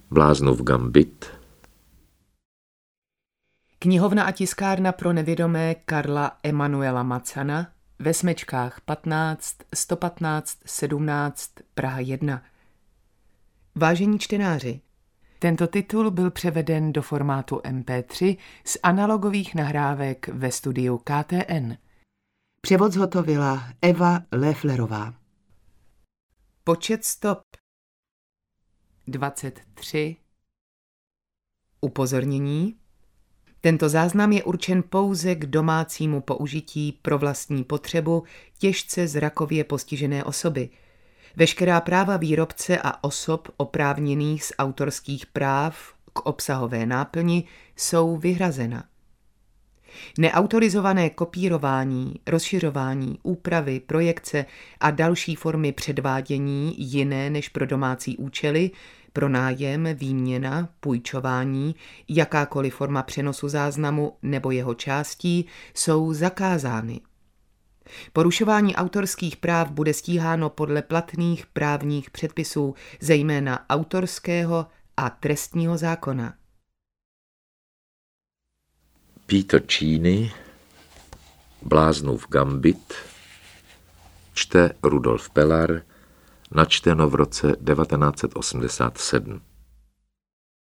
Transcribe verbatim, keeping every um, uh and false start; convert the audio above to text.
Bláznův gambit. Knihovna a tiskárna pro nevědomé Karla Emanuela Macana ve Smečkách patnáct, sto patnáct, sedmnáct, Praha jedna. Vážení čtenáři, tento titul byl převeden do formátu em pé tři z analogových nahrávek ve studiu K T N. Převod zhotovila Eva Lefflerová. Počet stop dvacet tři. Upozornění. Tento záznam je určen pouze k domácímu použití pro vlastní potřebu těžce zrakově postižené osoby. Veškerá práva výrobce a osob oprávněných z autorských práv k obsahové náplni jsou vyhrazena. Neautorizované kopírování, rozšiřování, úpravy, projekce a další formy předvádění jiné než pro domácí účely, pronájem, výměna, půjčování, jakákoliv forma přenosu záznamu nebo jeho částí jsou zakázány. Porušování autorských práv bude stíháno podle platných právních předpisů, zejména autorského a trestního zákona. Peter Cheney, Bláznův gambit, čte Rudolf Pelar, načteno v roce devatenáct set osmdesát sedm.